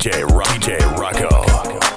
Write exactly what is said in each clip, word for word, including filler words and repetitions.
J Rock, D J Rocco.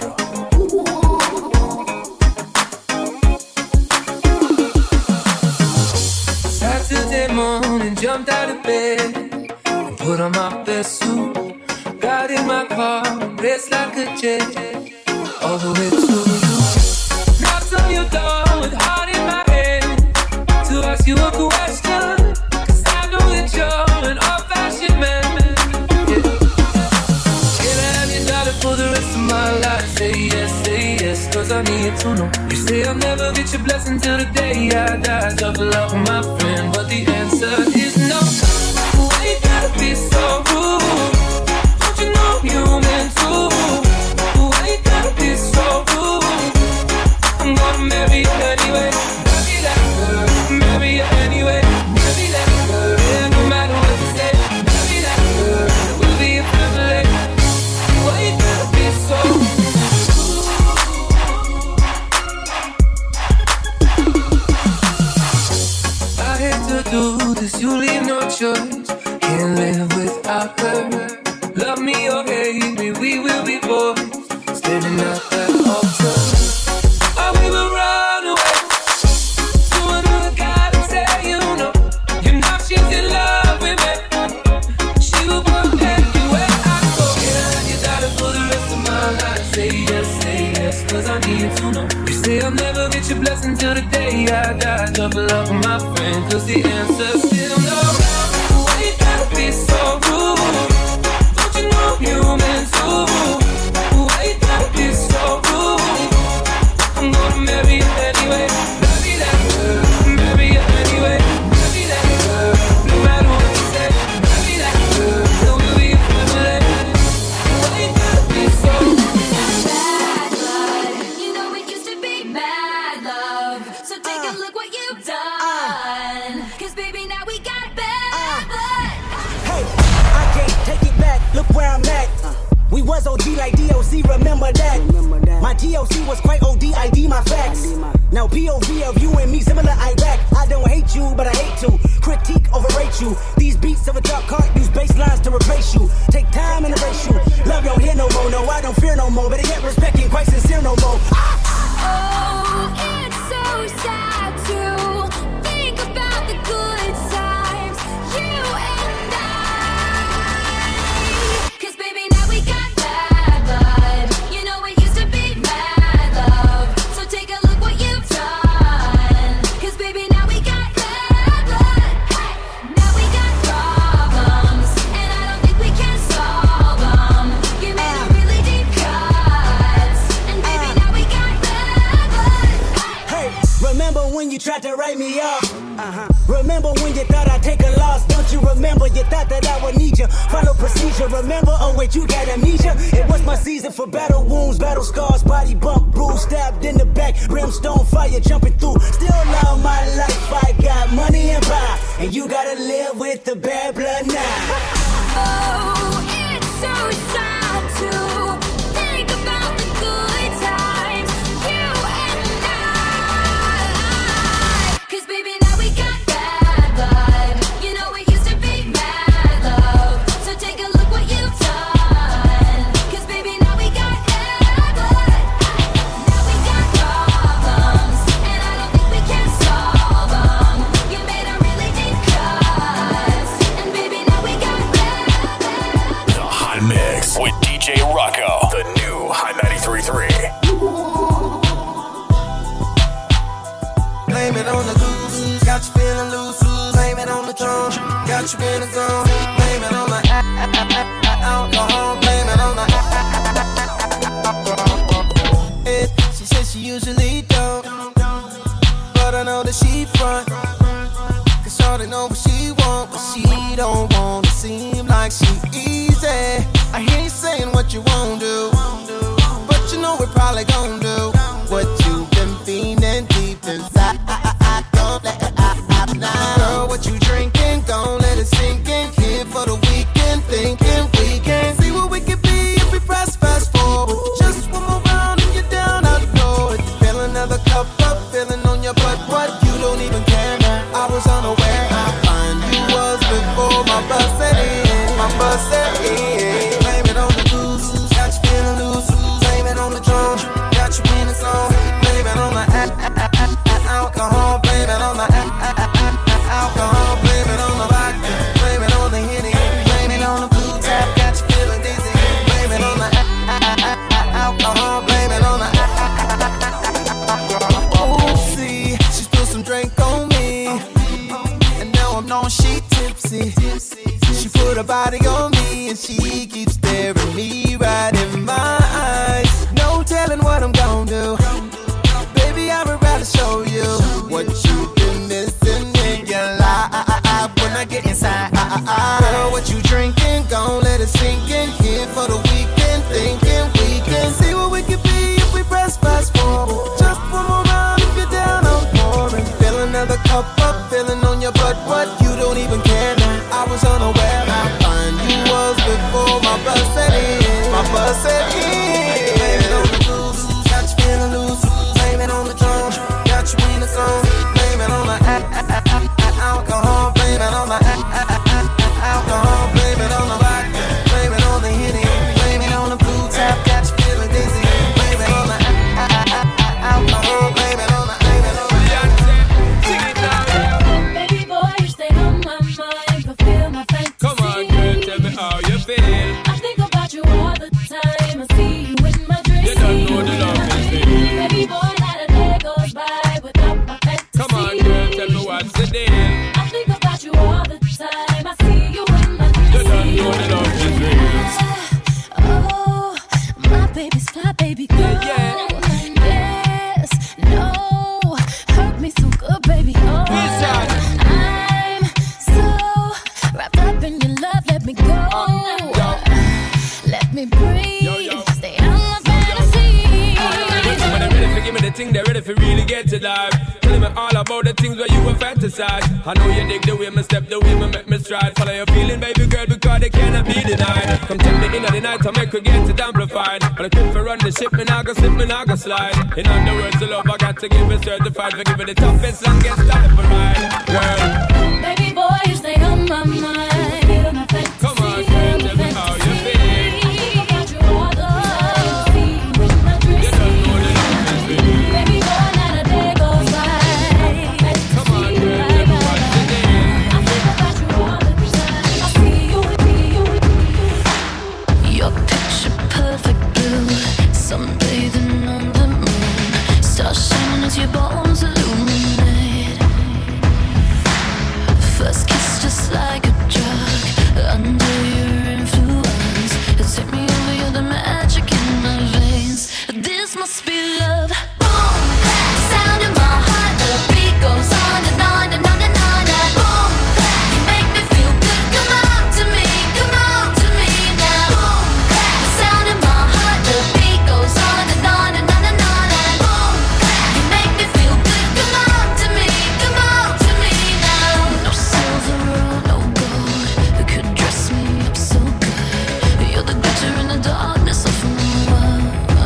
Saturday morning, jumped out of bed and put on my best suit. Got in my car, raced like a jet all the way to you. Knocked on your door with heart in my head to ask you a question, 'cause I know that you're an old-fashioned man. Yeah. Can I have your daughter for the rest of my life? Say yes, say yes, 'cause I need to know. You say I'll never get your blessing till the day I die. Tough love, my friend, but the answer is no. Why you gotta be so rude? Don't you know human too? Why you gotta be so rude? I'm gonna marry you anyway. Marry that girl, marry you anyway. Marry that girl, yeah, no matter what you say. Marry that girl, we'll be a family. Why you gotta be so rude? I hate to do this, you leave no choice. Can't live without her. Love me or hate me, we will be boys. Standing at that altar. Or we will run away to another guy and say, you know, you know she's in love with me. She will walk anywhere I go. Can I have your daughter for the rest of my life? Say yes, say yes, 'cause I need to know. You say I'll never get your blessing till the day I die. Double love, my friend, 'cause the answer's still no. Why you gotta be so rude? Don't you know humans too? Why you gotta be so rude? I'm gonna marry you anyway. Marry that girl, marry you anyway. Marry that girl, no matter what you say. Marry that girl, so we'll be a family. Why you gotta be so bad blood? You know it used to be mad love. So take a look what you've done. 'Cause baby, now we got bad blood. Hey, I can't take it back. Look where I'm at. We was O G like D O C, remember that? My G O C was quite O D, I D my facts. Now P O V of you and me, similar Iraq. I don't hate you, but I hate to critique, overrate you. These beats of a dark heart use bass lines to replace you. Take time and erase you. Love don't hear no more, no, I don't fear no more. But I get respect and quite sincere no more. Oh, it's so sad to think about the good times, you and I. 'Cause baby, now we got bad blood. You know it used to be mad love. So take a look what you've done. 'Cause baby, now we got bad blood. Hey, now we got problems, and I don't think we can solve them. You made a really deep cuts, and baby, now we got bad blood. Hey, remember when you tried to write me off? Uh-huh. Remember when you thought I'd take a loss? Don't you remember? You thought that I would need you. Follow procedure. Remember? Oh wait, you got amnesia. It was my season for battle wounds, battle scars, body bump, bruise, stabbed in the back, brimstone fire jumping through. Still love my life. I got money and power, and you gotta live with the bad blood now. Oh, it's so sad to think about the good times, you and I. 'Cause baby, now we got bad blood. You know it used to be mad love. So take a look what you've done. 'Cause baby, now we got bad blood. Now we got problems, and I don't think we can solve them. You made a really deep cuts, and baby, now we got bad blood. The Hot Mix with D J Rocco. The new Hot ninety-three point three. Blame it on the goose, got you feeling loose. Blame it on the drum, got you in the zone. Blame it on the alcohol, blame it on the She says she usually don't, but I know that she front. 'Cause shawty know what she want, but she don't wanna seem like she easy. I hear you saying what you won't do, but you know we're probably gon' do what you've been feeling deep inside. Don't let it out now. Girl, what you drinking? Don't let it sink in. Here for the weekend, thinking we can see what we can be if we press fast forward. Just one more round and you're down, I know it. Fill another cup up, feeling on your butt. What? You don't even care now. I was unaware how fine you was before my bus set in. My bus set in. Blame it on the goose. her body on me, and she keeps staring me right in my eyes. No telling what I'm gon' do. Baby, I would rather show you what you've been missing in your life. When I get inside, girl, what you drinking? Gon' let it sink in. Here for the weekend, thinking we can see what we could be if we press fast forward. Just one more round if you're down, I'm pouring. Fill another cup up, feeling on your butt. What you don't even care now. I was unaware how fine you was before my bus set in. My bus set in. Blame it on the blues, got you feeling loose. Blame it on the drum, got you in the zone. Blame it on the alcohol. Blame it on the alcohol. Blame it on the vodka. Blame it on the Henny. Blame it on the blue tap, got you feeling dizzy. Blame it on the alcohol. Blame it on the. Blame it on the. Baby boy, you stay on my mind, fulfill my fantasy. Come on, girl, tell me how you feel. I think about you all the time. I see you in my dreams. You don't know the love is real. Baby boy, not a day goes by without my fantasy. Come on, girl, tell me what's the deal. I think about you all the time. I see you in my dreams. You don't know the love is real. Oh, my baby's fly, baby girl. Yeah, Yes, no, hurt me so good, baby. Oh, Listen. I'm so wrapped up in your love. Let me go. Let me breathe. Yo, yo. Stay on my fantasy. When they're ready for give me the thing, they're ready for really get to life. Telling me all about the things where you were fantasize. I know you dig the way me step, the way me make me stride. Follow your feeling, baby girl, because they cannot be denied. Come tell me in the night, I make her get it amplified. But I keep for run the ship, me nah go slip, me nah go slide. In other words, the love I got to give it certified. For giving the toughest, longest time for ride. Girl, Baby boy, you stay on my mind. Feel my fantasy. come on, girl, tell me how you feel. Think about you all the time. See you in my dreams. You don't know the love is real. Baby boy, not a day goes by. Come on, girl, tell me what's the deal. I think about you all the time. I see you, see you. Your picture perfect blue, sunbathing on the moon, stars shining as your bones illuminate. First kiss just like a drug, under your influence. You take me over, you're the magic in my veins. This must be love. Boom, clap, sound in my heart. The beat goes on and on and on and on. And boom, clap, you make me feel good. Come on to me, come on to me now. Boom, clap, the sound in my heart. The beat goes on and on and on and on. And boom, clap, you make me feel good. Come on to me, come on to me now. No silver or no gold, you could dress me up so good. You're the glitter in the darkness of my world.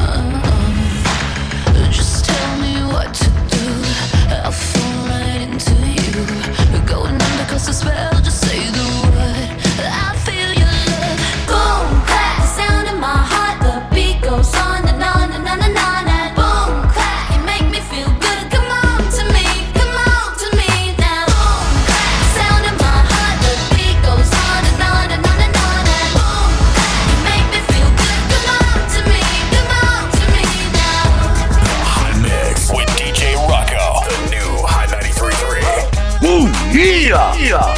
Just tell me what to do, I'll fall right into you. Going under 'cause the spell, just say the word. I feel your love. Boom, clap, sound in my heart. The beat goes on and on and on and on. And boom, clap, you make me feel good. Come on to me, come on to me now. Boom, clap, sound in my heart. The beat goes on and on and on and on. And boom, clap, you make me feel good. Come on to me, come on to me now. Hot Mix with D J Rocco. The new Hot ninety-three point three. Ooh, yeah!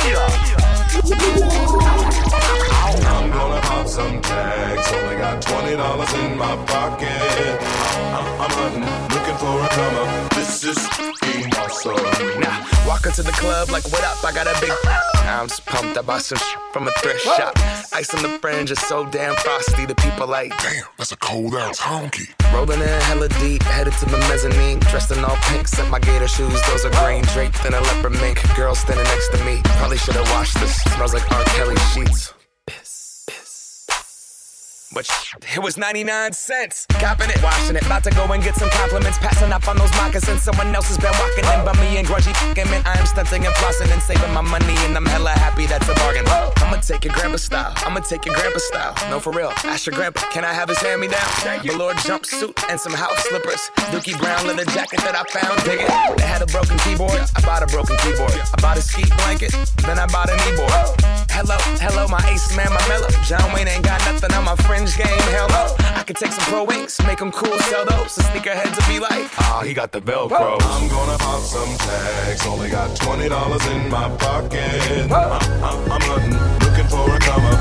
I'm gonna pop some tags. Only got twenty dollars in my pocket. I'm, I'm hunting, looking for a come up. This is fucking awesome. Nah, walk into the club like, what up? I got a big. I'm just pumped. I bought some shit from a thrift shop. Ice on the fringe is so damn frosty. The people like, Damn, that's a cold ass honky. rolling in hella deep, headed to the mezzanine. Dressed in all pink, set my gator shoes. Those are green, draped in a leopard mink. Girl standing next to me. Probably should have washed this. Smells like R. Kelly sheets. Piss, piss. But sh- it was ninety-nine cents. Copping it, washing it. About to go and get some compliments. Passing up on those moccasins. Someone else has been walking in by me and grungy f***ing man. I am stunting and flossing and saving my money. And I'm hella happy that's a bargain. I'ma take your grandpa style. I'ma take your grandpa style. No, for real. Ask your grandpa, can I have his hand-me-down? Velour jumpsuit and some house slippers. Dookie brown leather jacket that I found. Dig it. They had a broken keyboard. I bought a broken keyboard. I bought a ski blanket. Then I bought a kneeboard. Hello, hello, my ace man, my mellow. John Wayne ain't got nothing on my fringe game. Hell no. I could take some pro wings, make them cool, sell those. So sneakerheads will be like, ah, oh, he got the Velcro. I'm gonna pop some tags. Only got twenty dollars in my pocket. I'm, I'm, I'm hunting, looking for a come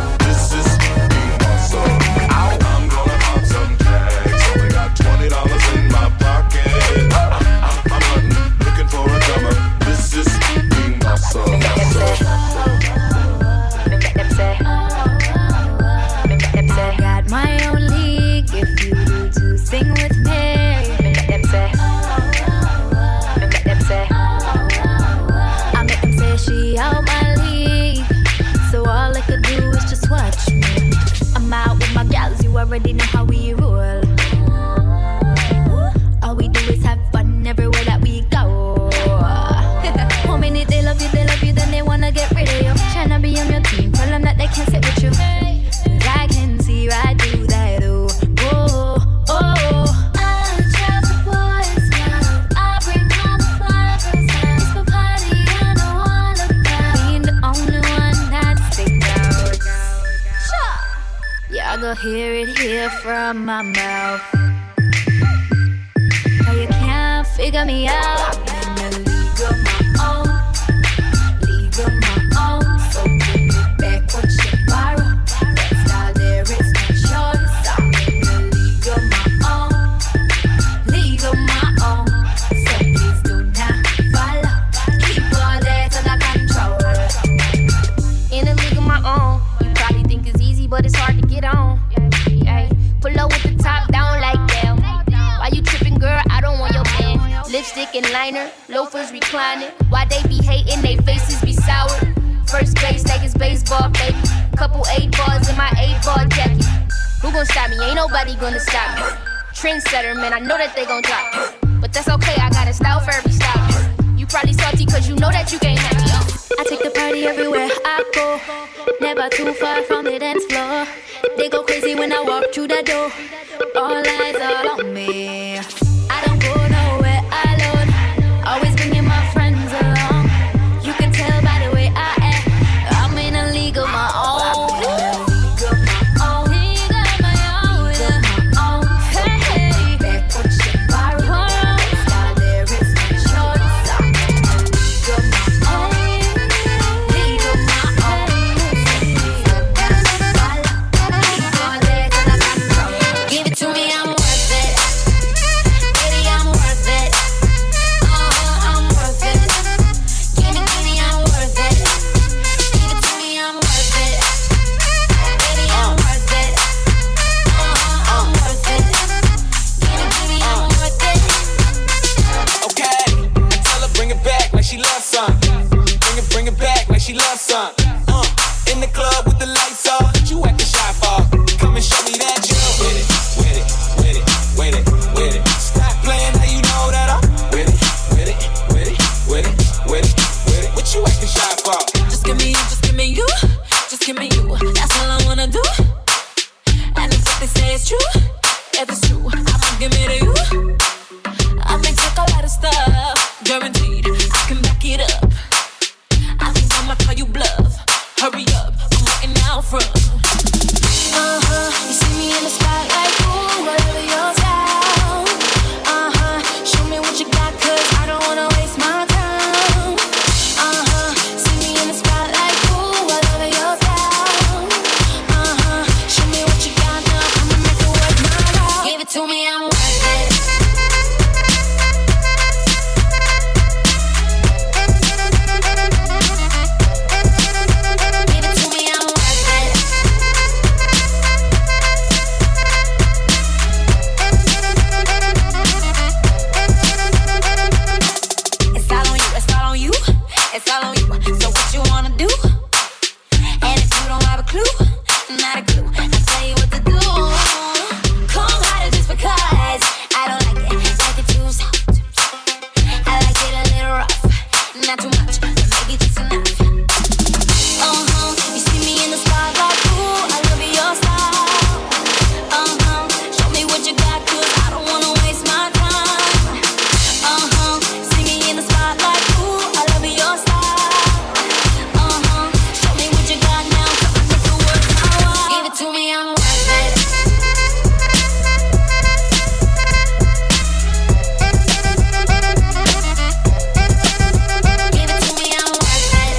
already know how we roll. All we do is have fun everywhere that we go. How many they love you, they love you, then they wanna get rid of you. Tryna be on your team, tell them that they can't sit with you. Cause I can see right through that, oh, oh, oh. I'm just a boy's love. I bring all the flowers. It's for party, I know all about. Being the only one that sticks out. Y'all go hear it here from my mouth. Cause you can't figure me out. I'm in a league of my own. League of my own. So give me back what you borrow. That style there is no choice. I'm in a league of my own. League of my own. So please do not follow. Keep all that under control. In a league of my own. You probably think it's easy, but it's hard to get on. Ay, pull up with the top down like that. Why you tripping, girl? I don't want your man. Lipstick and liner, loafers reclining. Why they be hating, they faces be sour. First base like it's baseball, baby. Couple eight balls in my eight ball jacket. Who gon' stop me? Ain't nobody gonna stop me. Trendsetter, man, I know that they gon' drop me. But that's okay, I got a style for every style. You probably salty cause you know that you can't have me. I take the party everywhere I go. Never too far from the dance floor. They go crazy when I walk through the door. All eyes all on me. I don't go nowhere alone. Always bringing my friends along. You can tell by the way I act. I'm in a league of my own. League of my own. League of my own. League of my own. Hey, hey. Back what you borrow. Style there is no choice. I'm in a league of my own. League of my own. Give it to me, I'm worth it. Baby, I'm worth it. Oh, I'm worth it. Give me, give me, I'm worth it. Give it to me, I'm worth it. Baby, I'm worth it. Oh, I'm worth it. Give me, give me, I'm worth it. Okay, tell her bring it back like she loves some. Bring it, bring it back like she loves some. Uh, in the club with the lights off, what you acting shy for? Come and show me that you with it, with it, with it, with it, with it. Stop playing, now you know that I'm with it, with it, with it, with it, with it, with it. What you acting shy for? Just give me you, just give me you, just give me you. That's all I wanna do. And if what they say is true, if it's true, I'ma give it to you. I may take a lot of stuff, guaranteed I can back it up. I think I'ma call you bluff. Hurry up, I'm waiting out front. Uh-huh, you see me in the spotlight, ooh, whatever your style. Uh-huh, show me what you got, cause I don't wanna waste my time. Uh-huh, see me in the spotlight, ooh, whatever your style. Uh-huh, show me what you got now, I'ma make it worth my while. Give it to me, I'm worth it. Give it to me, I'm worth it. It's all on you, it's all on you, it's all on you. So what you wanna do? And if you don't have a clue, not a clue, I'll tell you what to do. Come harder just because I don't like it, like it too soft. I like it a little rough, not too much, but maybe just enough. Uh-huh, you see me in the spotlight, ooh, I love your style. Uh-huh, show me what you got, cause I don't wanna waste my time. Uh-huh, see me in the spotlight, ooh, I love your style. Uh-huh, show me what you got now, cause I make it worth my while. Give it to me, I'm worth it. Give it to me, I'm worth it.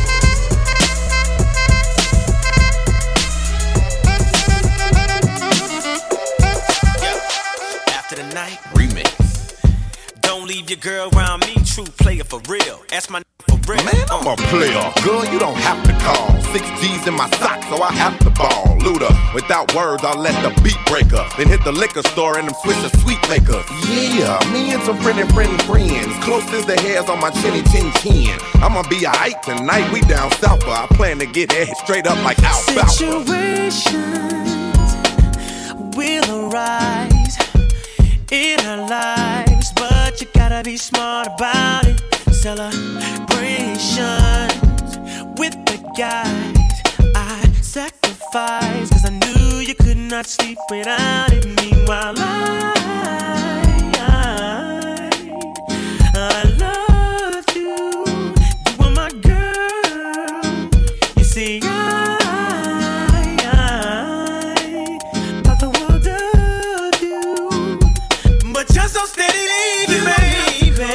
After the night, remix. Don't leave your girl around me, true player for real. Ask my n- for real. Man, I'm a player. Girl, you don't have to call. Six G's in my socks, so I have to ball. Luda, without words, I'll let the beat breaker. Then hit the liquor store and them Swisher sweet makers. Yeah, me and some friendly, friendly friends. Close as the hairs on my chinny chin chin. I'ma be alright tonight, we down south. I plan to get head straight up like alfalfa. Situations gotta be smart about it. Celebrations with the guys I sacrificed, cause I knew you could not sleep without it. Meanwhile I, I, I loved you. You were my girl. You see I, I thought the world of you, but you're so steady leaving, baby.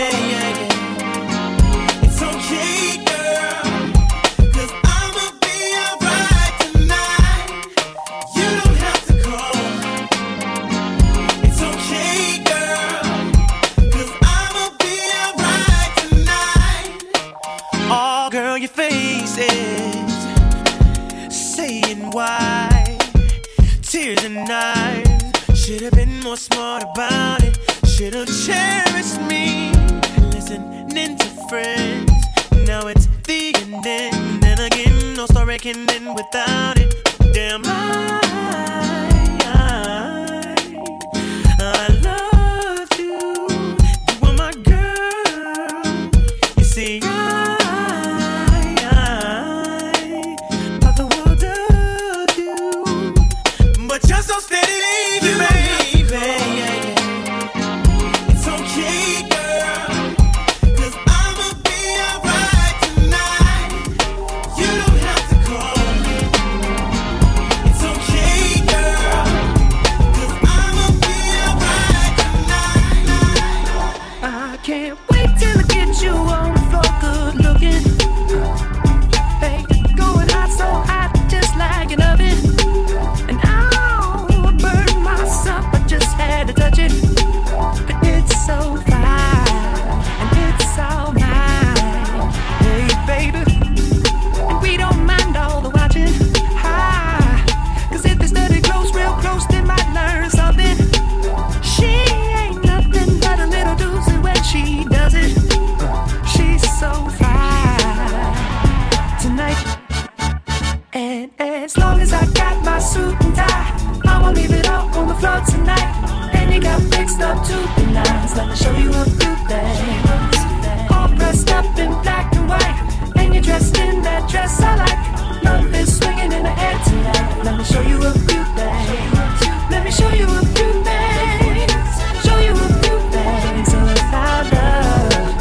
It's okay, girl, cause I'ma be alright tonight. You don't have to call. It's okay, girl, cause I'ma be alright tonight. Oh, girl, your face is saying why. Tears and knives. Should've been more smart about it. Should've cherished me. Listening to friends. Now it's the end. And again, no story can end without it. Damn, I, I, I loved you. You were my girl. You see, I, I thought the world of you, but you're so steady leaving, baby. It's okay, girl, cause I'ma be alright tonight. You don't have to call. It's okay, girl, cause I'ma be alright tonight. I can't wait till I get you on the floor, good looking. Hey, going hot, so hot, just like an oven. And I'll burn myself, I just had to touch it. But it's so fine, and it's all mine. Hey, baby, and we don't mind all the watching. Ah, cause if they study close, real close, they might learn something. She ain't nothing but a little doozy when she does it. She's so fine tonight. And as long as I got my suit and tie, I'ma leave it all on the floor tonight. And you got fixed up to the nines. Let me show you a few things. All dressed up in black and white, and you're dressed in that dress I like. Love is swinging in the air tonight. Let me show you a few things. Let me show you a few things. Show you a few things about love.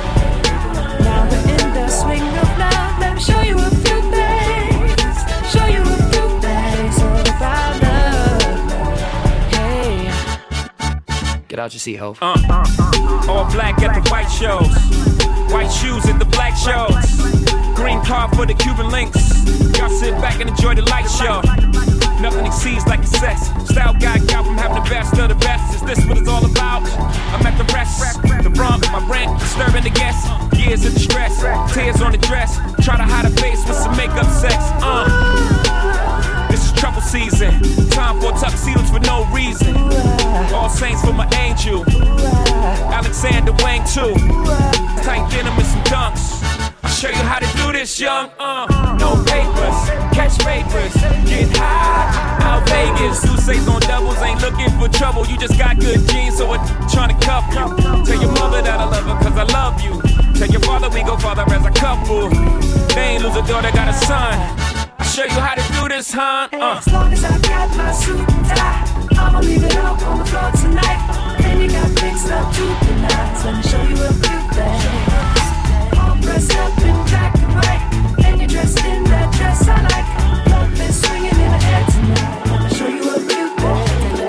Now we're in the swing of love. Let me show you a few things. Show you a few things about love. Hey, Get out your seat, ho. Uh, all black at the white shows, white shoes at the black shows, green car for the Cuban links. Y'all sit back and enjoy the light show. Nothing exceeds like sex. Style guy out from having the best of the best. Is this what it's all about? I'm at the rest, the rump, my rent, disturbing the guests. Years of distress, tears on the dress. Try to hide a face with some makeup sex. Uh, this is trouble season. Time for tuxedos for no reason. All saints for my angel. Alexander Wang too. Tight denim and some dunks. I'll show you how to do this, young. Uh, no papers, catch papers, get high. Out Vegas, Sousa's on doubles, ain't looking for trouble. You just got good genes, so I'm trying to cuff you. Tell your mother that I love her, cause I love you. Tell your father we go father as a couple. They ain't lose a daughter, got a son. I'll show you how to do this, huh? Uh. As long as I got my suit and tie, I'ma leave it all on the floor tonight. And you got fixed up to the nines. Let me show you a few things. All dressed up in black and white, and you're dressed in that dress I like. Love is swinging in the air tonight. Let me show you a few things.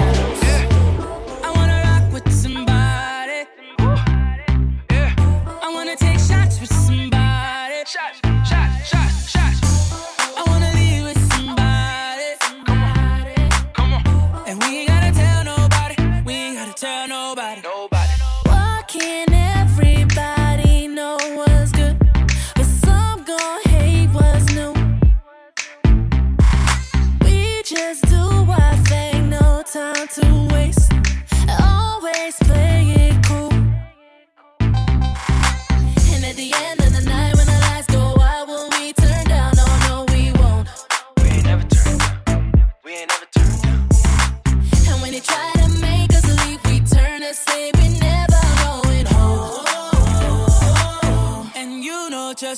I wanna rock with somebody. I wanna take shots with somebody. Shots, shots, shots, shots. I wanna leave with somebody. Come on. And we ain't gotta tell nobody. We ain't gotta tell nobody. Nobody. Why can't everybody know what's good, but some gon' hate what's new?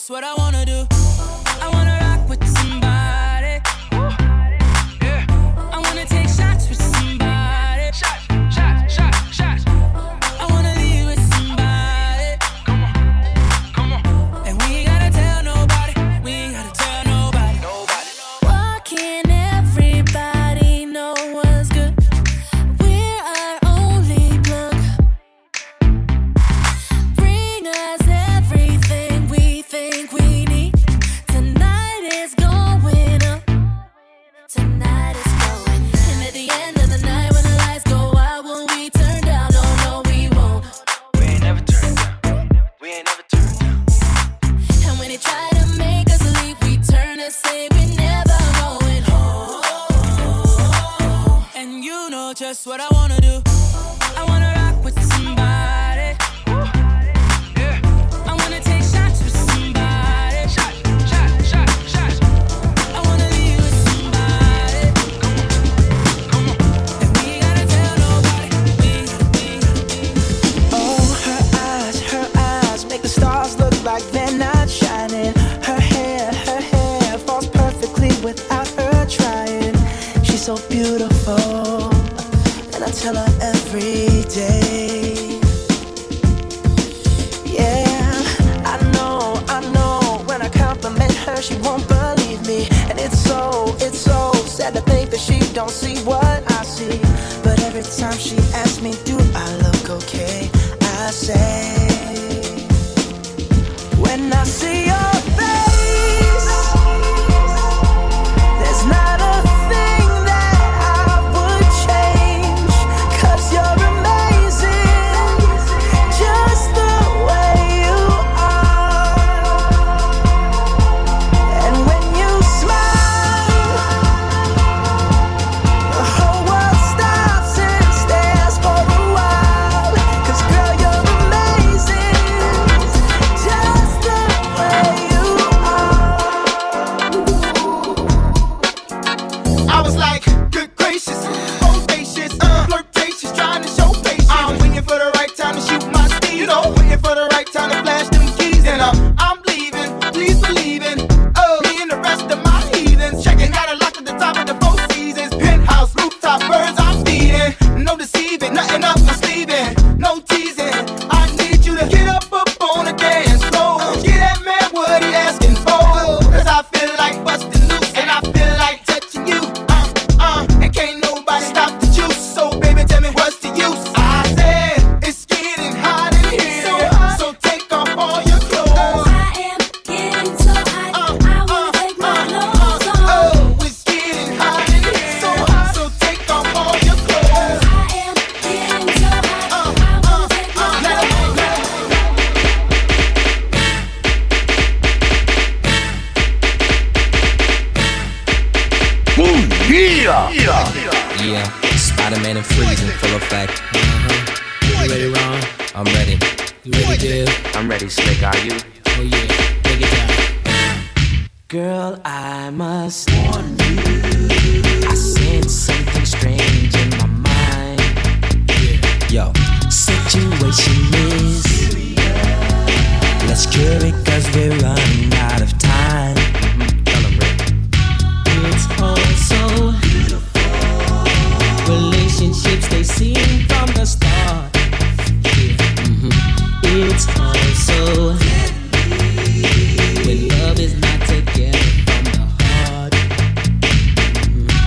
just what I wanna do. I wanna rock with somebody. Yeah. I wanna take shots with somebody. Shots, shots, shots, shots. I wanna leave with somebody. Come on, come on. And we ain't gotta tell nobody. We ain't gotta tell nobody. Nobody. Why can't everybody know what's good? We're our only plug. Bring us everything we think we need. Tonight is going up. Tonight is going up. And at the end of the night, when the lights go out, will we turn down? No, no, we won't. We ain't never turned down. We ain't never turned down. And when they try to make us leave, we turn and say we're never going home. And you know just what I wanna do. I wanna rock with somebody. Yeah. I wanna take shots with somebody. Shots, shots, shots, shots. I wanna leave with somebody. Come on, come on. And we ain't gotta tell nobody. We ain't gotta, Oh, her eyes, her eyes make the stars look like they're not shining. Her hair, her hair falls perfectly without her trying. She's so beautiful, and I tell her every day. Yeah, I know, I know. When I compliment her, she won't believe me, and it's so, it's so sad to think that she don't see what I see. But every time she asks me, do I look okay? I say, when I see your face, there's not a thing that I would change. 'Cause you're amazing, just the way you are. And when you smile, the whole world stops and stares for a while. 'Cause girl, you're amazing, just the way you I was like, good gracious, bodacious, uh, flirtatious, trying to show patience. I'm waiting for the right time to shoot my steam, you know, waiting for the right time to flash them keys. And uh, I'm leaving, please believe in, oh, me and the rest of my heathens. Checking out a lock at the top of the Four Seasons, penthouse, rooftop, birds I'm feeding. No deceiving, nothing up my sleeving, no teasing. I need you to get up up on the dance floor. Get that man what he asking for. 'Cause I feel like busting loose and I feel like touching you. Uh, uh, and can't nobody stop the juice. So baby, tell me what's the use? I said it's getting hot in here, so, hot. So take off all your clothes. I am getting so hot. I wanna take my clothes off. Oh, it's getting hot in here, so hot. So take off all your clothes. I am getting so hot. I wanna take my clothes off. Yeah, Spider-Man and Freeze in full effect. You ready, Ron? I'm ready. You ready, Dib? I'm ready, Slick. Are you? Oh yeah, break it down. Girl, I must warn you, I sense something strange in my mind. Yo, Situation is, let's cure it 'cause we're running out of time. tell 'em, Rick. It's all so beautiful. Relationships, they seem from the start. It's all so when love is not together from the heart.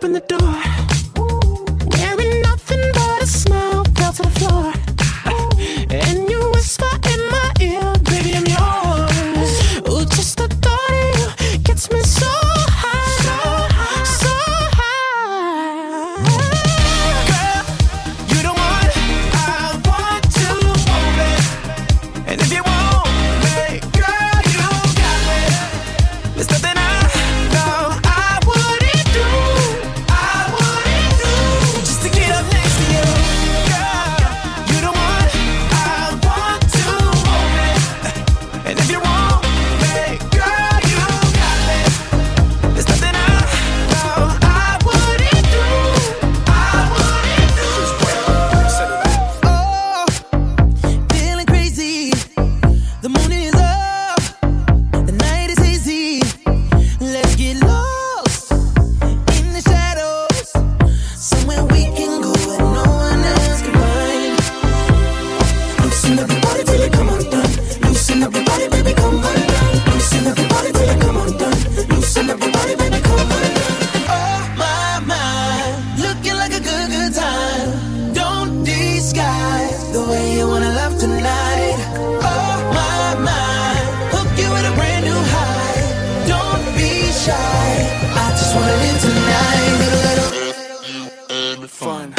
in the door. Wearing nothing but a smile, fell to the floor. And you whisper in my ear, baby, I'm yours. Ooh, just the thought of you gets me so high, so high. Girl, you the one I want to hold it. And if you want me, girl, you got me. There's nothing I know I wouldn't do, I wouldn't do, just to get up next to you. Girl, you the one I want to hold it. And if you want me, girl, you got me. There's nothing I know I wouldn't do, I wouldn't do. Oh, feeling crazy. The moon is up, the night is hazy. Let's get lost in the shadows, somewhere we can go where no one else can find. Loosen up your body till you come undone. Loosen up your body, baby, come undone. Loosen up your body till you come undone. Loosen up your body, baby, come undone. Oh my, my, looking like a good, good time. Don't disguise the way you wanna love tonight. Oh my, my, hook you with a brand new high. Don't be shy, I just wanna live tonight. Little, little fun.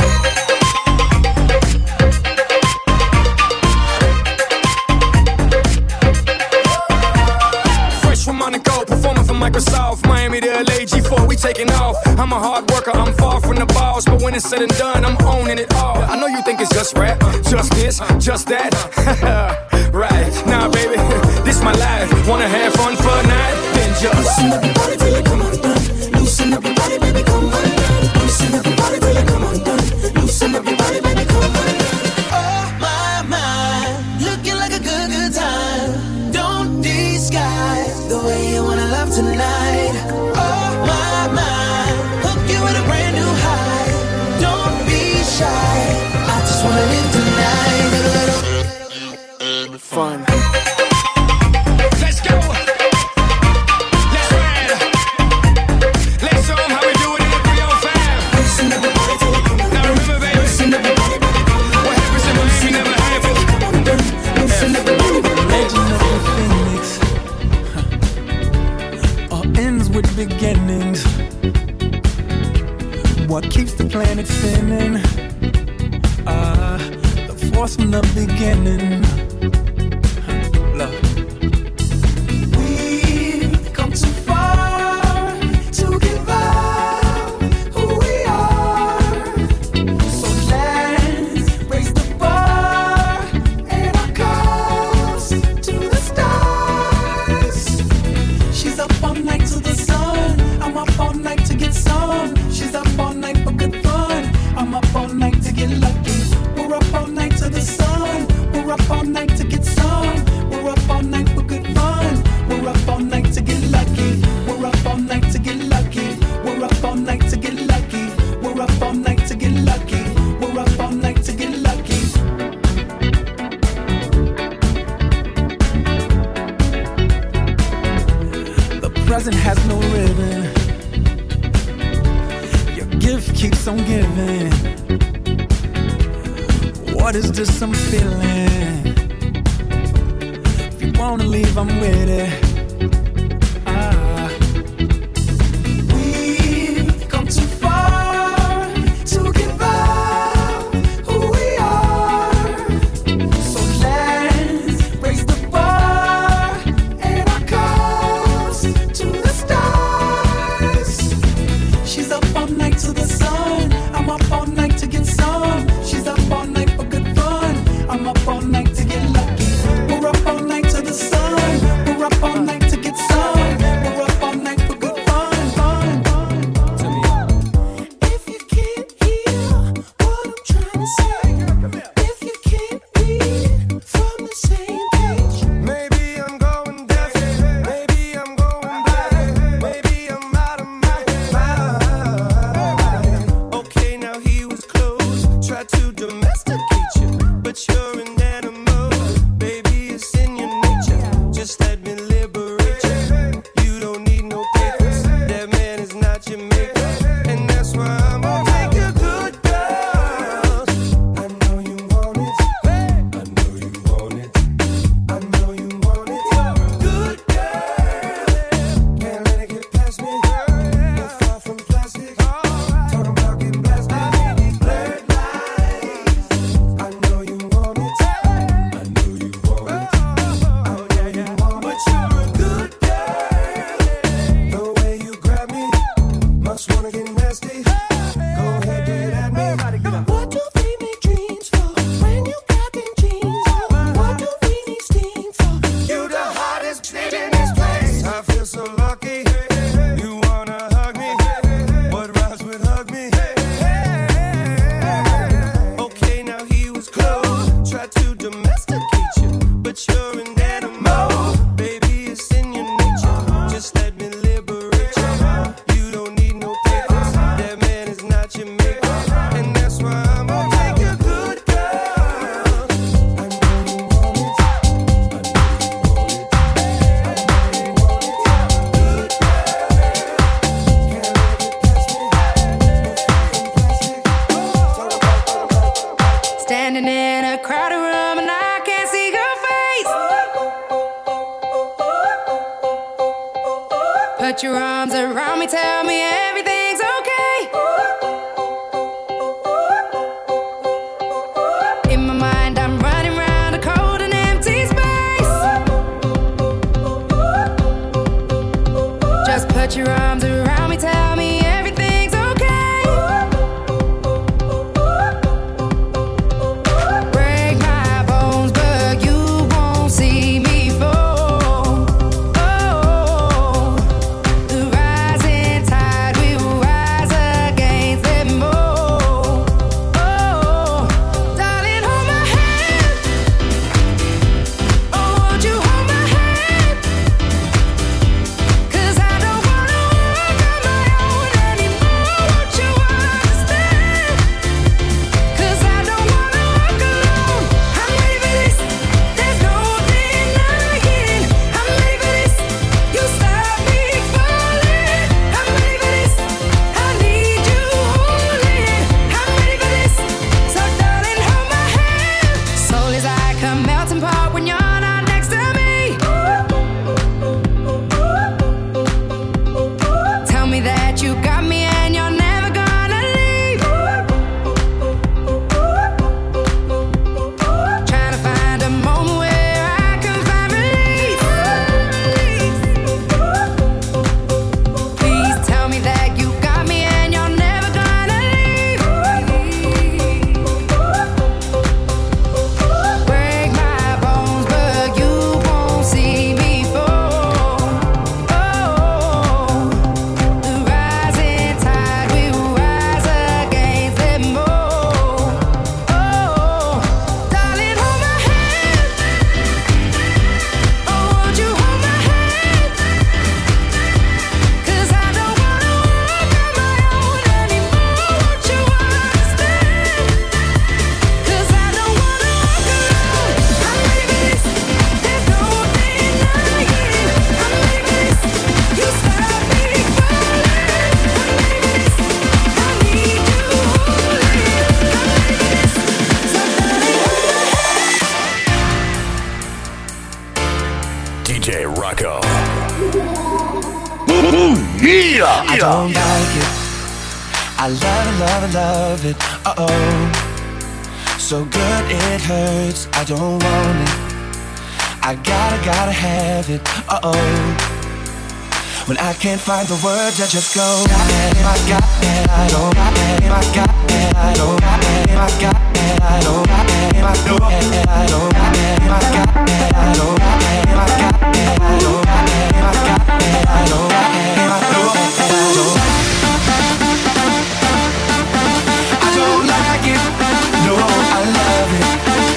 Fresh from Monaco, performing for Microsoft, Miami to L A, G four, we taking off. I'm a hard worker, I'm far from the boss, but when it's said and done, I'm owning it all. I know you think it's just rap, just this, just that. Right, nah, baby, this my life. Wanna have fun for a night? Then just loosen up your body till you come undone. Loosen up your body, baby, come undone. Loosen up your body till you come undone. Loosen up your body, baby, come undone. Oh my, my, looking like a good, good time. Don't disguise the way you wanna love tonight. Oh my, my, hook you with a brand new high. Don't be shy, I just wanna live tonight. Little, little fun. Let's go. Let's ride. Let's show 'em how we do it in the three oh five. Now remember, baby, what happens in Miami never happens. Legend of the Phoenix, huh. All ends with beginnings. What keeps the planet spinning? Ah, the force from the beginning. Huh. Love. We've come too far to give up who we are. So let's raise the bar and our cups to the stars. She's up all night to the sun. I'm up all night to get some. She's up all night for good fun. I'm up all night to get lucky. We're up all night to the sun. We're up all night to get some. We're up all night for good fun. We're up all night to get lucky. We're up all night to get lucky. We're up all night to get lucky. We're up all night to get lucky. We're up all night to get lucky. The present has no ribbon. Your gift keeps on giving. What is this I'm feeling? If you wanna leave, I'm with it. Ah. We've come too far to give up who we are. So let's raise the bar and our cups to the stars. She's up all night to the sun. I'm up all night to get some. She's up all night for good fun. I'm up all night to get lucky. We're up all night to the sun. We're up all night. Put your arms around me, tell me everything's okay. In my mind, I'm running round a cold and empty space. Just put your arms around me, tell me everything's okay. Break my bones, but you won't see me fall. Oh, the rising tide will rise against them all. Oh, darling, hold my hand. Oh, won't you hold my hand? 'Cause I don't wanna walk on my own anymore. Won't you understand? 'Cause I don't wanna walk alone. I'm ready for this. There's no denying. I'm ready for this. You stop me falling. I'm ready for this. I need you holding. I'm ready for this. So darling, hold my hand. Soul is like a melting pot when you're not next to me. Tell me that you got me and you're never gonna leave. Trying to find a moment where I can find release. Please tell me that you got me and you're never gonna leave. Break my bones, but you won't see me fall. Oh, the rising tide will rise against them all. Oh, darling, hold my hand. Oh, won't you hold my hand? 'Cause I don't wanna walk on my own anymore. Won't you understand? 'Cause I don't wanna walk alone. I'm ready for this. There's no denying. I'm ready for this. You stop me falling. I'm ready for this. I need you holding. I'm ready for this. So darling, hold my hand. D J Rocco. I don't like it. I love it, love it, love it. Uh oh. So good it hurts. I don't want it. I gotta, gotta have it. Uh oh. When I can't find the words, I just go. I got it. I don't got it. I got it. I don't got it. I got it. I don't got it. I don't got it. I don't got it. I got it. I don't got it. I got it. I don't got it. I got it. I don't got it. I don't got it. I don't like it. No, I love it.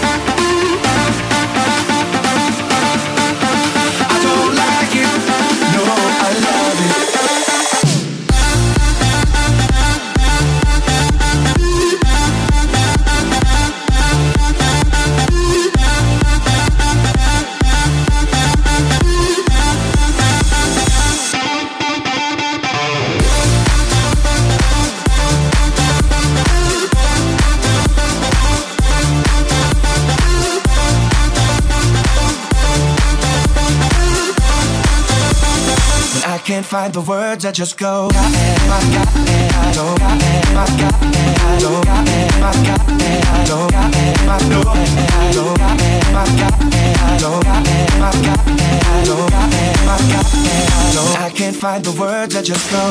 I don't like it. No, I love it. When I can't find the words, I just go. I got it, I don't got it, I got it, I don't got it, I got it, I don't got it, I don't got it, I don't got it, I got it, I don't got it, I got it, I don't got it, I got it, I don't. When I can't find the words, I just go.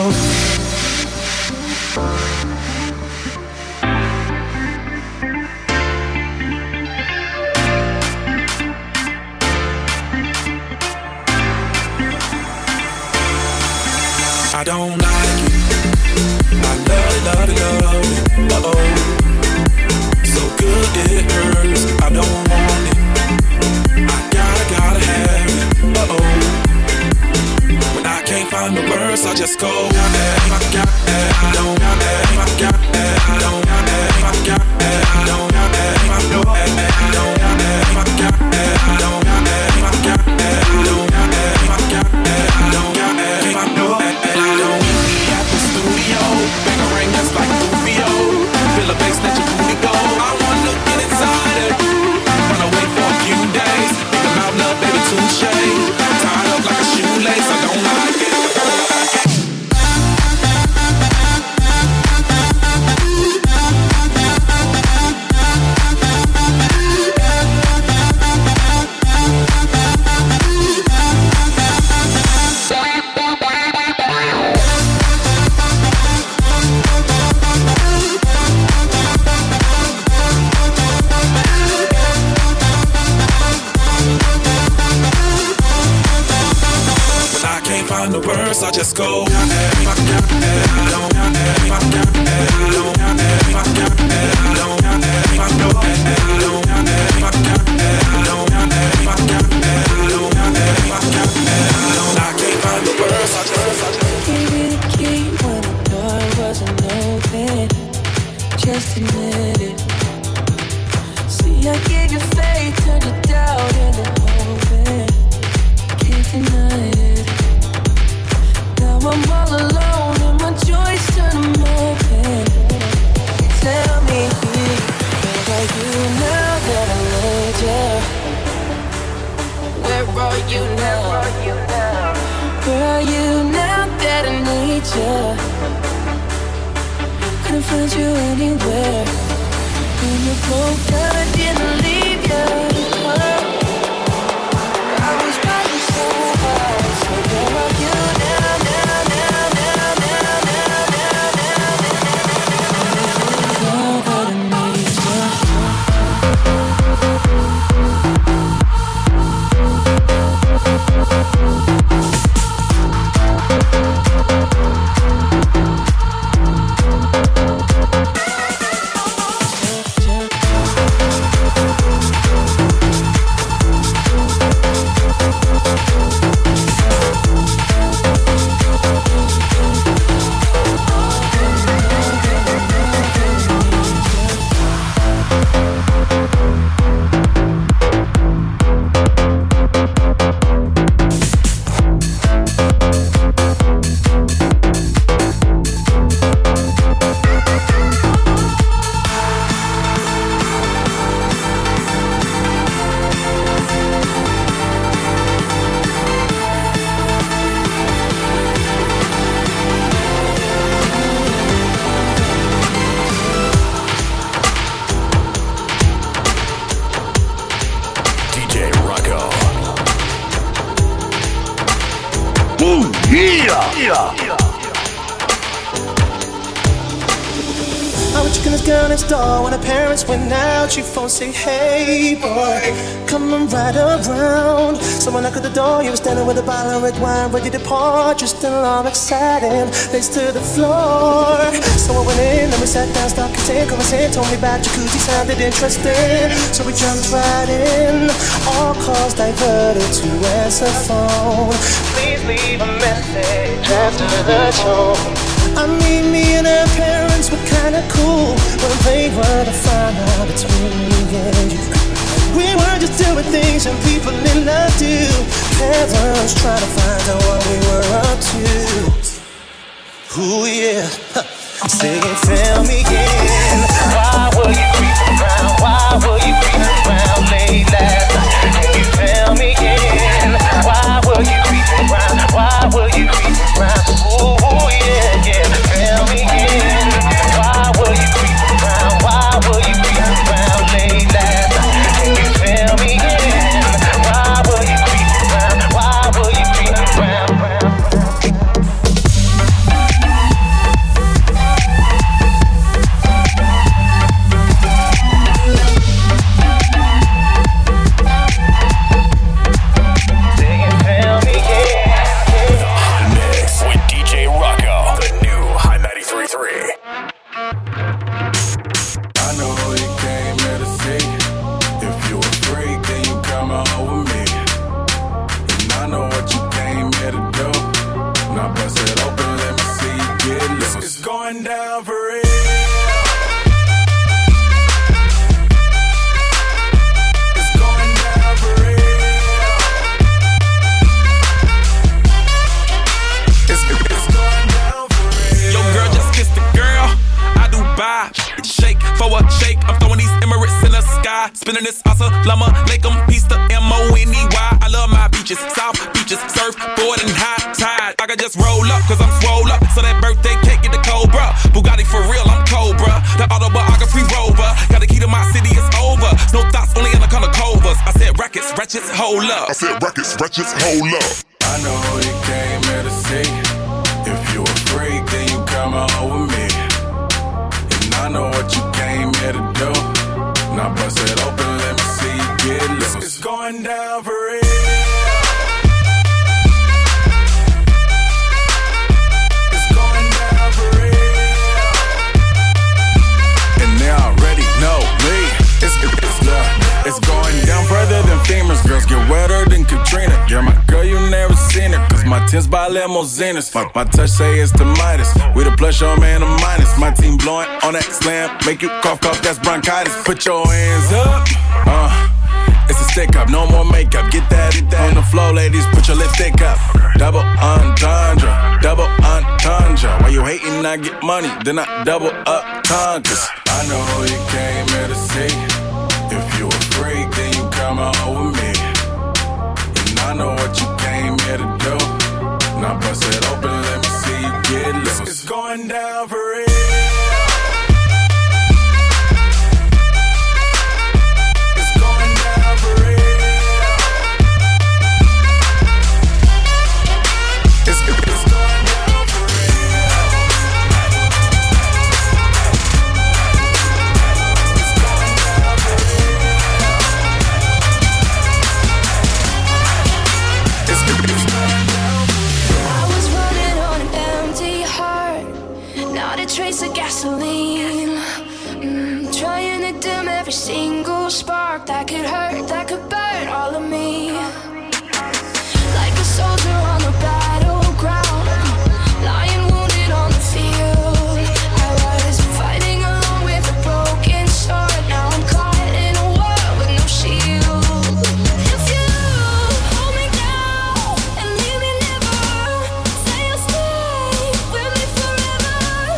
I don't like it. I love it, love it, love it. Uh-oh. So good it hurts. I don't want it. I gotta, gotta have it. Uh-oh. When I can't find the words, I just go. I got it. I don't got it. I got it. I don't got it. I got it. I don't got it. I don't got it. I don't got it. I got it. I don't got it. I got it. I don't got it. I got it. I don't got it. I know it. I don't meet me at the studio. Bang a ring just like Rufio. Feel a bass, let your booty go. I wanna get inside it. Run away for a few days. Think about love, baby, touche. Tied up like a shoelace. I don't like it. worse, I just go. If I got it, I don't got it. If I got it, I don't got it. If I got it, I don't got it. If I know it, I don't got it. If I got it, I don't got it. If I got it, I don't got it. If I got it, I don't. I can't find the words, I just, I just. Gave you the key when the door wasn't open. Just admit it. See, I gave you faith, turned your doubt into hope. Can't deny it. Now I'm all alone and my joys turn them open. Tell me, where are you now that I need you? Where are you now? Where are you now that I need you? Couldn't find you anywhere. When you broke down, I didn't leave you. I was by your side. So where are you now, now, now, now, now, now, now, now, now, now that I need door when her parents went out. She phoned, say, hey boy, coming right around. Someone knocked at the door, you were standing with a bottle of red wine, ready to pour, just still all excited, legs to the floor. So I went in and we sat down, started kissing, conversing, told me about jacuzzi, sounded interesting. So we jumped right in, all calls diverted to answer phone. Please leave a message after the tone. I mean, me and her parents were kinda cool, but they were the fine line between me and you. We were just doing things and people in love do. Parents trying to find out what we were up to. Ooh yeah, sing it, tell me again. Why were you creeping around? Why were you creeping around late last night? Can you tell me again? Why were you creeping around? Why were you creeping around? Ooh yeah, yeah. Tell me again. Why were you creeping around? Why were you creeping around late last night? Can you tell me again? Why were you creeping around? Why were you creeping around? Spinning this assalamu alaikum, peace to M O N E Y. I love my beaches, south beaches, surfboard and high tide. I can just roll up, cause I'm swole up. So that birthday cake get the Cobra. Bugatti for real, I'm Cobra. The autobiography rover. Got the key to my city, it's over. No thoughts, only in the color covers. I said rackets, wretches, hold up. I said rackets, wretches, hold up. I know you came here to see. If you a freak, then you come on with me. And I know what you came here to do. Now bust it open, let me see you get loose. It's going down for real. Tens by limousines. My, my touch say it's the Midas. We the plus, your man, a minus. My team blowing on that slam. Make you cough, cough, that's bronchitis. Put your hands up. Uh. It's a stick up, no more makeup. Get that, get that on the floor, ladies. Put your lipstick up. Double entendre, double entendre. Why you hating? I get money, then I double up conquers. I know who you came here to see. If you a freak, then you come on with me. And I know what you came here to do. Now bust it open, let me see you get loose. It's going down for real. Trace of gasoline, mm, trying to dim every single spark that could hurt, that could burn all of me. Like a soldier on the battleground, lying wounded on the field. I was fighting along with a broken sword. Now I'm caught in a war with no shield. If you hold me down and leave me never, say you'll stay with me forever.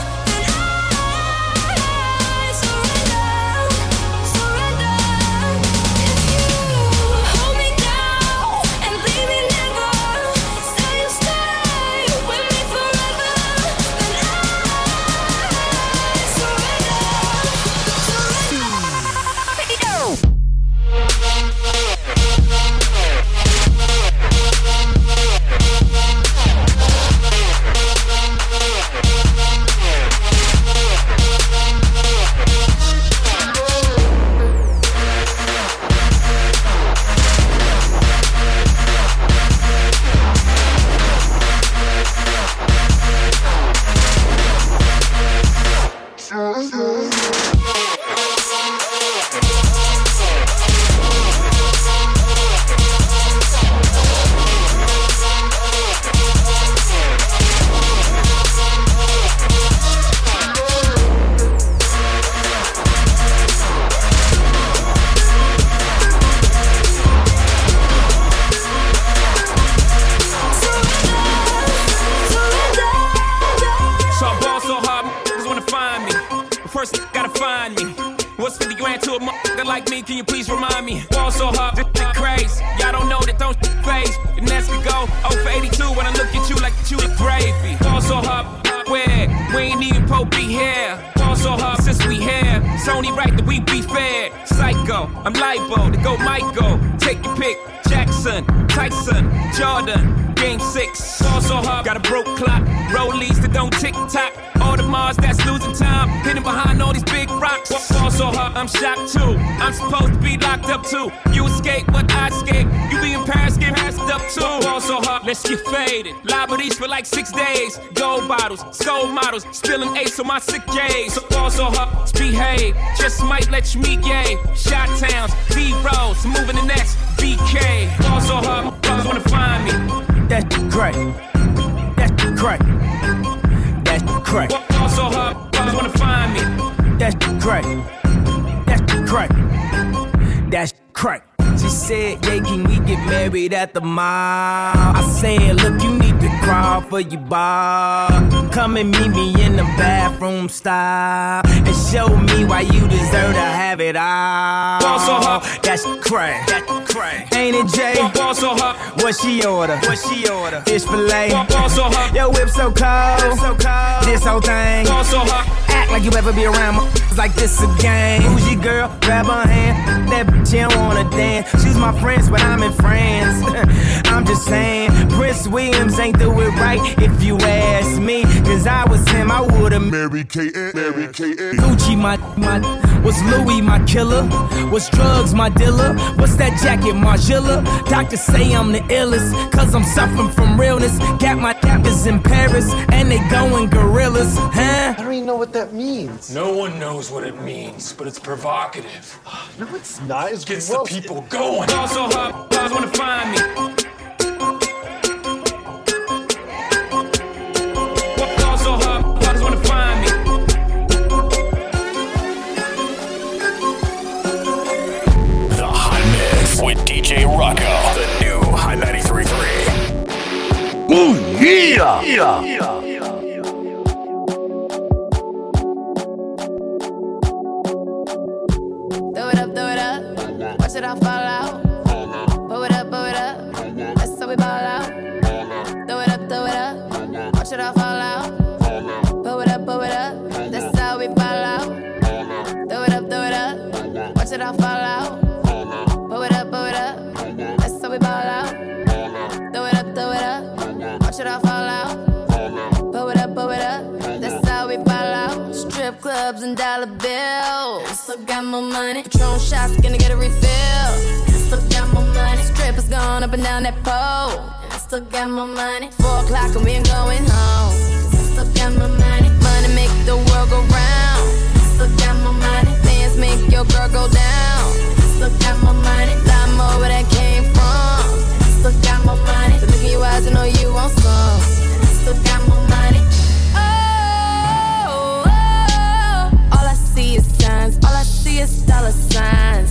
Can you please remind me? Ball so hard, this shit crazy. Y'all don't know that don't shit phase. The Nets could go oh for eighty-two when I look at you like you eat gravy. Ball so hard, where? We ain't even Pope be here. Ball so hard since we here. It's only right that we be fair. Psycho, I'm libo to go Michael. Take your pick. Jackson, Tyson, Jordan. Game six. Ball so hard, got a broke clock. Rollies that don't tick tock. All the Mars that's losing time. Hidden behind all these big rocks. Ball so hard, I'm shocked too. I'm supposed to be locked up too. You escape, but I escape. You be in Paris, get passed up too. Ball so hard, let's get faded. Liberties for like six days. Gold bottles, skull models. Spilling ace on my sick days. So ball so hard, behave. Just might let you meet gay. Shot towns, B-rolls, moving the next B K. Ball so hard, brothers wanna find me. That's great. That's great. That's great. Ball so hard, brothers wanna find me. That's great. That's great. That's great. She said, yeah, can we get married at the mall? I said, look, you need to crawl for your bar. Come and meet me in the bathroom style and show me why you deserve to have it all. Ball so hot, that's crack. That's crack. Ain't it, Jay? Ball so hot, what she order? What she order? Fish fillet. Ball so hot, your whip so cold. So cold. This whole thing. Ball so hot, act like you ever be around my like this a game. Who's your girl? Grab her hand. That bitch, she don't wanna dance. She's my friends, but I'm in France. I'm just saying, Prince Williams ain't do it right if you ask me. Cause I was him, I would've married K N. Mary K N. Gucci, my, my, was Louis my killer? Was drugs my dealer? What's that jacket, Margiela? Doctors say I'm the illest, cause I'm suffering from realness. Got my cappers in Paris, and they going gorillas, huh? I don't even know what that means. No one knows what it means, but it's provocative. No, it's not. It gets the people going. Also, hot, guys wanna find me. Throw it up, throw it up. Watch it all fall out. Pull it up, pull it up. That's how we ball out. Throw it up, throw it up. Watch it all fall out. Pull it up, pull it up. That's how we ball out. Throw it up, throw it up. Watch it all fall out. Pull it up, pull it up. That's how we ball out. Throw it up, throw it up. Watch it all fall out. Pull it up, pull it up. That's how we ball out. Strip clubs and dollar bills. Still got more money. Patron shots, gonna get a refill. Still got more money. Strippers going up and down that pole. Still got more money. Four o'clock and we ain't going home. Still got more money. Money make the world go round. Still got more money. Dance make your girl go down. Still got more money. Lot more where that came from. Still got more money. So look in your eyes and know you want some. Still got more money. Oh, oh, all I see is signs. All I see is dollar signs.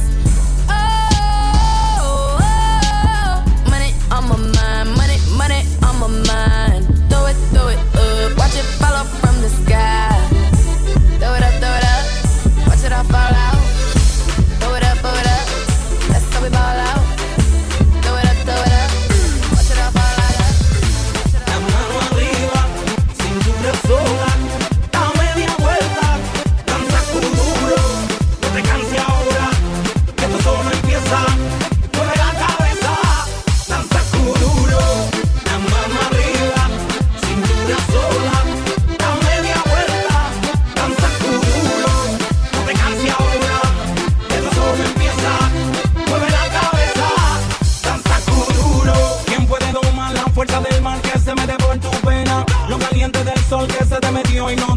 Oh, oh, money on my mind. Money, money on my mind. Throw it, throw it up. Watch it fall off from the sky. Throw it up, throw it up. Watch it all fall out. Throw it up, throw it up. That's how we ball out. Throw it up, throw it up. Watch it all fall out. La mano arriba, cintura sola, da media vuelta, danza con duro, no te canses ahora, que esto solo empieza, mueve la cabeza, danza con duro, la mano arriba, cintura sola, da media vuelta, danza con duro, no te canses ahora, que esto solo empieza, mueve la cabeza, danza con duro. ¿Quién puede domar la fuerza del mar que se mete por tu pena? Lo caliente del sol que se te metió y no